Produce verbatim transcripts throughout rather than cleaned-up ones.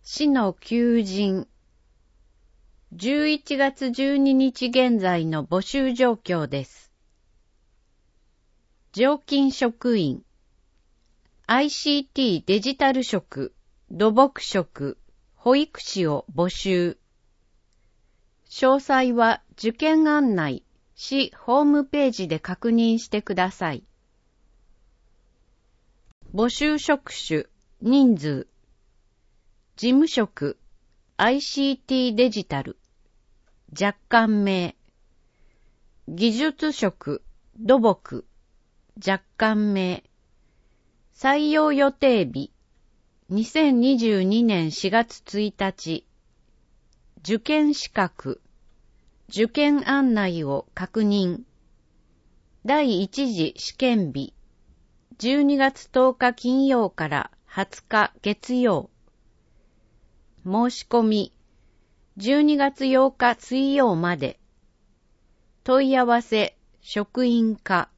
市の求人。じゅういちがつじゅうににち現在の募集状況です。常勤職員、アイシーティー デジタル職、土木職、保育士を募集。詳細は受験案内、市ホームページで確認してください。募集職種、人数。事務職、アイシーティー デジタル、若干名。技術職、土木、若干名。採用予定日、にせんにじゅうにねんしがつついたち。受験資格、受験案内を確認。第一次試験日、じゅうにがつとおか金曜からはつか月曜。申し込み、じゅうにがつようか水曜まで。問い合わせ、職員課。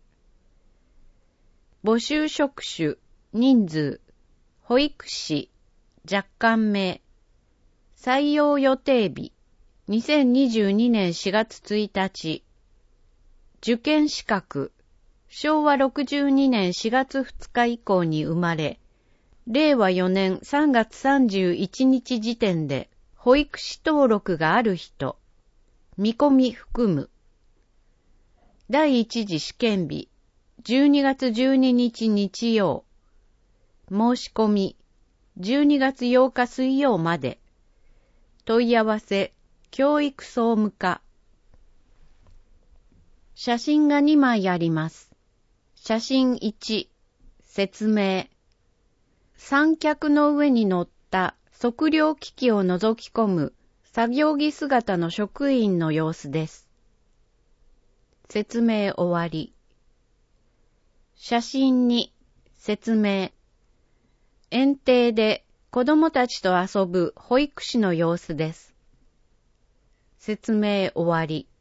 募集職種、人数、保育士、若干名。採用予定日、にせんにじゅうにねんしがつついたち。受験資格、しょうわろくじゅうにねんしがつふつか以降に生まれ、れいわよねんさんがつさんじゅういちにち時点で保育士登録がある人、見込み含む。第一次試験日、じゅうにがつじゅうににち日曜。申し込み、じゅうにがつようか水曜まで。問い合わせ、教育総務課。写真がにまいあります。写真いち、説明。三脚の上に乗った測量機器を覗き込む作業着姿の職員の様子です。説明終わり。写真に説明。園庭で子供たちと遊ぶ保育士の様子です。説明終わり。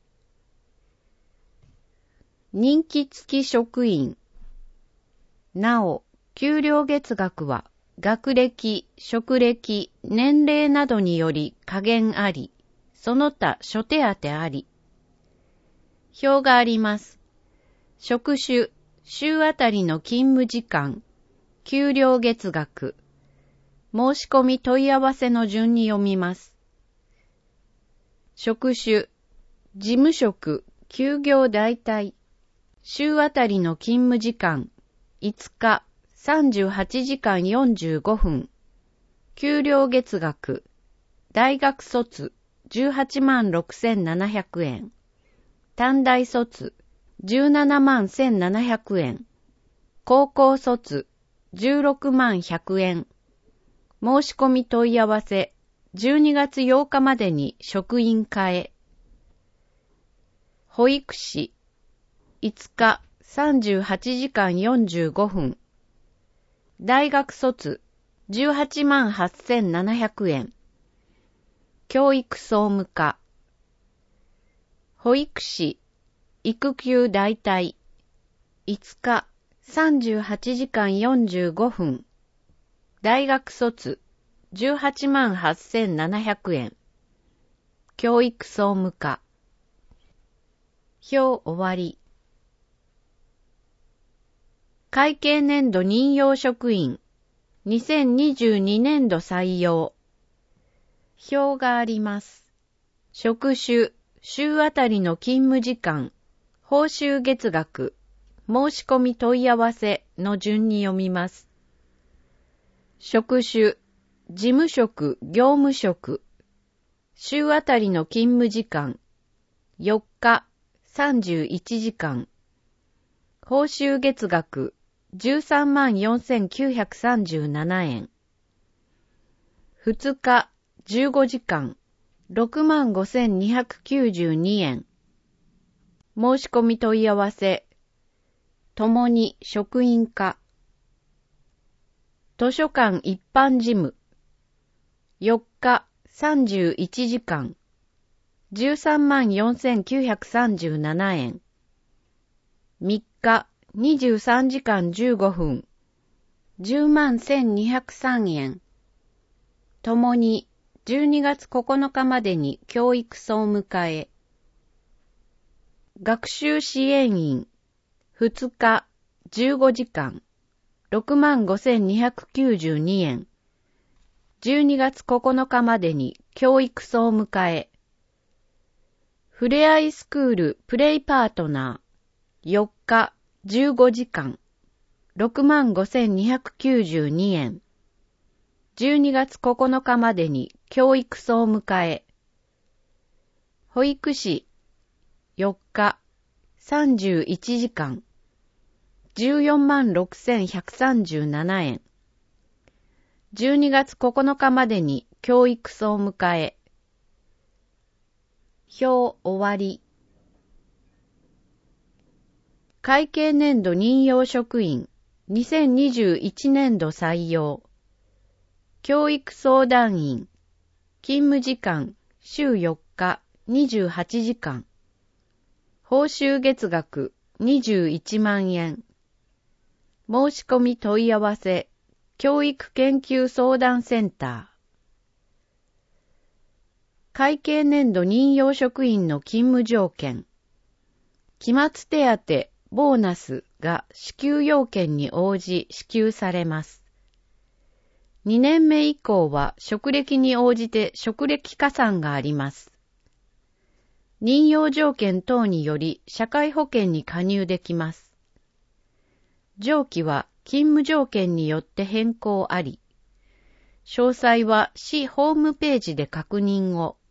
任期付き職員。なお、給料月額は学歴、職歴、年齢などにより加減あり、その他諸手当あり。表があります。職種、週あたりの勤務時間、給料月額。申し込み問い合わせの順に読みます。職種、事務職、休業代替。週あたりの勤務時間、いつか、さんじゅうはちじかんよんじゅうごふん。給料月額、大学卒、じゅうはちまんろくせんななひゃくえん。短大卒、じゅうななまんせんななひゃくえん。高校卒、じゅうろくまんひゃくえん。申し込み問い合わせ、じゅうにがつようかまでに職員課へ。保育士、いつか、さんじゅうはちじかんよんじゅうごふん。大学卒、じゅうはちまんはっせんななひゃくえん。教育総務課。保育士、育休代替。いつか、さんじゅうはちじかんよんじゅうごふん。大学卒、じゅうはちまんはっせんななひゃくえん。教育総務課。表終わり。会計年度任用職員、にせんにじゅうにねんど採用。表があります。職種、週あたりの勤務時間、報酬月額、申し込み問い合わせの順に読みます。職種、事務職、業務職、週あたりの勤務時間、よっか、さんじゅういちじかん、報酬月額、じゅうさんまんよんせんきゅうひゃくさんじゅうななえん。ふつか、じゅうごじかん、ろくまんごせんにひゃくきゅうじゅうにえん。申し込み問い合わせ、ともに職員課。図書館一般事務。よっか、さんじゅういちじかん、じゅうさんまんよんせんきゅうひゃくさんじゅうななえん。みっか、にじゅうさんじかんじゅうごふん、じゅうまんせんにひゃくさんえん。 ともにじゅうにがつここのかまでに教育総迎え。学習支援員ふつかじゅうごじかんろくまんごせんにひゃくきゅうじゅうにえん。じゅうにがつここのかまでに教育総迎え。ふれあいスクールプレイパートナーよっかじゅうごじかんろくまんごせんにひゃくきゅうじゅうにえん。じゅうにがつここのかまでに教育総迎え。保育士よっかさんじゅういちじかんじゅうよんまんろくせんひゃくさんじゅうななえん。じゅうにがつここのかまでに教育総迎え。表終わり。会計年度任用職員にせんにじゅういちねんど採用。教育相談員勤務時間週よっかにじゅうはちじかん。報酬月額にじゅういちまんえん。申し込み問い合わせ教育研究相談センター。会計年度任用職員の勤務条件。期末手当、ボーナスが支給要件に応じ支給されます。にねんめ以降は職歴に応じて職歴加算があります。任用条件等により社会保険に加入できます。上記は勤務条件によって変更あり、詳細は市ホームページで確認を。